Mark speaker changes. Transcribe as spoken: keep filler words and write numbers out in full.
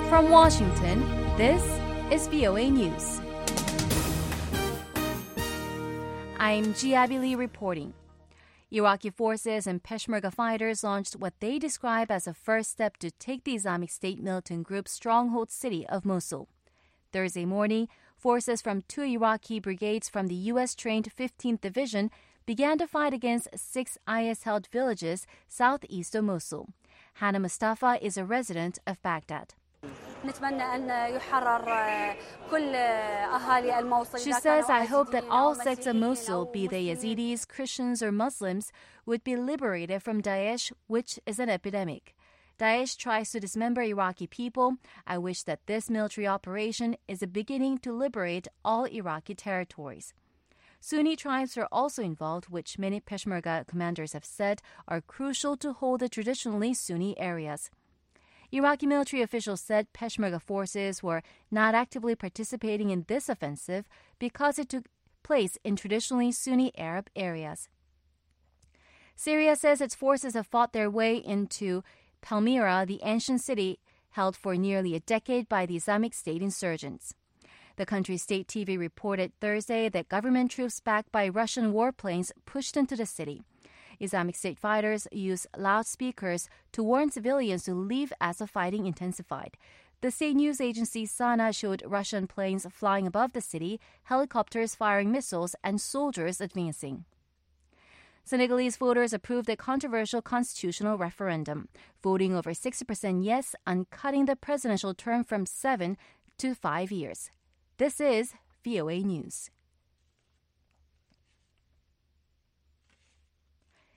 Speaker 1: From Washington, this is V O A News. I'm Jiabi Lee reporting. Iraqi forces and Peshmerga fighters launched what they describe as a first step to take the Islamic State militant group's stronghold city of Mosul. Thursday morning, forces from two Iraqi brigades from the U S-trained fifteenth Division began to fight against six I S-held villages southeast of Mosul. Hannah Mustafa is a resident of Baghdad. She says, I hope that all sects of Mosul, be they Yazidis, Christians, or Muslims, would be liberated from Daesh, which is an epidemic. Daesh tries to dismember Iraqi people. I wish that this military operation is a beginning to liberate all Iraqi territories. Sunni tribes are also involved, which many Peshmerga commanders have said are crucial to hold the traditionally Sunni areas. Iraqi military officials said Peshmerga forces were not actively participating in this offensive because it took place in traditionally Sunni Arab areas. Syria says its forces have fought their way into Palmyra, the ancient city held for nearly a decade by the Islamic State insurgents. The country's state T V reported Thursday that government troops backed by Russian warplanes pushed into the city. Islamic State fighters used loudspeakers to warn civilians to leave as the fighting intensified. The state news agency Sana showed Russian planes flying above the city, helicopters firing missiles, and soldiers advancing. Senegalese voters approved a controversial constitutional referendum, voting over sixty percent yes on cutting the presidential term from seven to five years. This is V O A News.